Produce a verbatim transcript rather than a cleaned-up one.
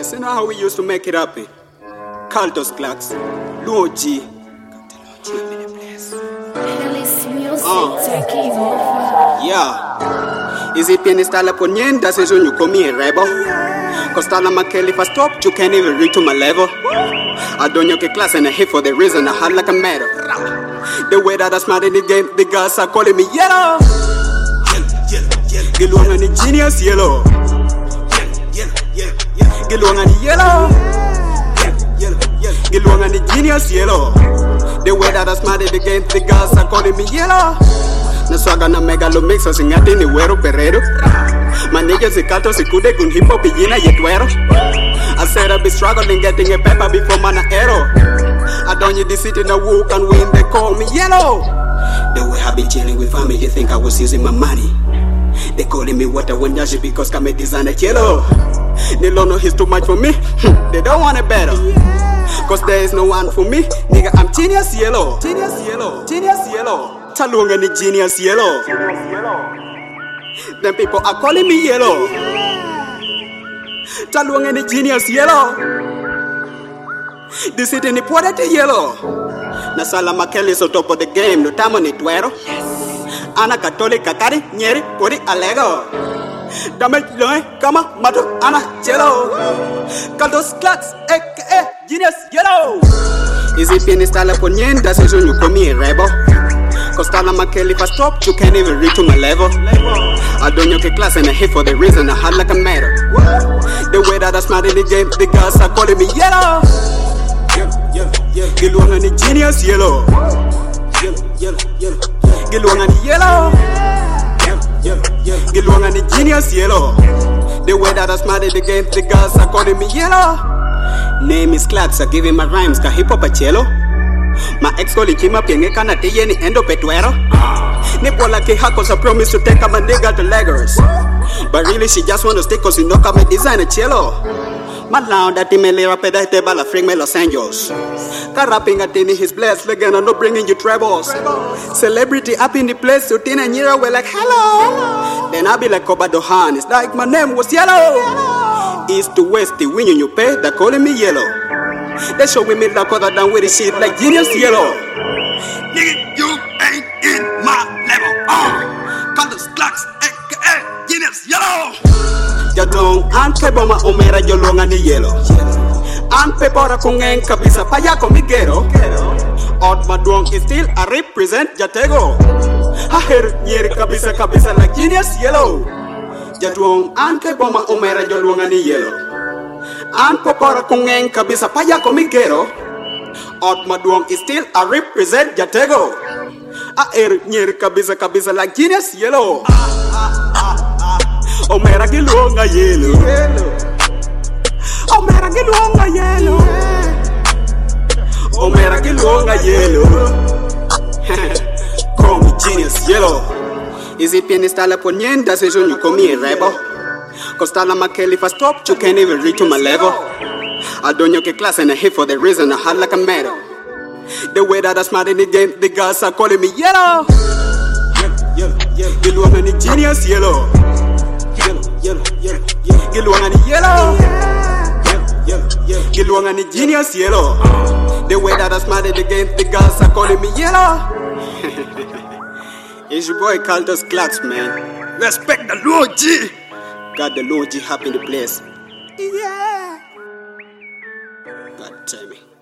Listen to how we used to make it happen. Cultus Clocks, Luo G. Uh. Yeah. Is it pianist alla ponienda se you call me a rebel? Costala Makeli if I stop, you can't even reach to my level. I don't know class and I hit for the reason I had like a matter. The way that I smart in the game, the girls are calling me yellow. Gilwang and the genius yellow. Gilwang and the yellow. Gilwang and the genius yellow. The way that I smart in the game, the girls are calling me yellow. Na swaga na megalo mixo singati ni wero perero. My niggas se canto se kude kun hip hop yina yetwero. I said I be struggling getting a paper before mana arrow. I don't need the city in the walk and win, they call me yellow. The way I been chilling with family, you think I was using my money. They calling me water when yashi because come design a yellow. They don't know he's too much for me, they don't want it better. Cause there is no one for me, nigga I'm genius yellow. Genius yellow, genius yellow. Talung and the genius yellow. Then people are calling me yellow. Talung and the genius yellow. This is in the poetry yellow. Nasala Makeli is on top of the game, no time on it, wero. Ana Catholic Kakari, Nyeri, Puri Alego. Damage Loy, Kama, Matu, Ana, Jello. Cultus Clocks, aka Genius Yellow. Is it pianist alla ponien, that's a you call me a rebel? Costala Makeli if I stop, you can't even reach to my level. I don't know class and I hit for the reason I had like a matter. The way that I smart in the game, the girls are calling me yellow. Gilwang and the genius yellow. Gilwang and the yellow. Gilwang and the genius yellow. The way that I smart in the game, the girls are calling me yellow. Name is Clocks, I give him my rhymes, ka hip hop a cello. My ex colleague came up and kana tiye ni endo petuero. Nipola ke hakos I promise to take a my nigga to Lagos. But really she just wanna stay cause you know come design a cello. Malao that me le rapeda te bala fring me Los Angeles. Ka rapping at in his blessed legend and not bringing you troubles. Celebrity up in the place so tin and year we're like hello. Then I be like Koba Dohan, it's like my name was yellow. East to west, the win you pay, they're calling me yellow. They show me like other than with the shit like genius yellow. Nigga, you ain't in my level. Uh, Cultus Clocks, aka genius yellow. Jadong an keboma omera jolonga ni yellow. An pepora kungen kabisa payako migero. Odd maduong is still I represent Jatego. I hear nyeri kabisa kabisa like genius yellow. Jadong an keboma omera jolonga ni yellow. An popora kungen kabisa payako migero. Odd maduong is still I represent Jatego. I hear nyeri kabisa kabisa like genius yellow. Omera gilonga yellow. Omera gilonga yellow. Omera gilonga yellow. Call me genius yellow. Is it pianist alla ponien, that's a you call me a rebel? Costala Makeli if I stop, you can't even reach to my level. I don't know class and I hit for the reason I had like a matter. The way that I smart in the game, the girls are calling me yellow. Gilwang and the genius yellow. Gilwang and the yellow. Gilwang and the genius yellow. The way that I smart in the game, the girls are calling me yellow. It's your boy Cultus Clocks, man. Respect the Lord G. Got the Lord G up in the place. Yeah. God damn it.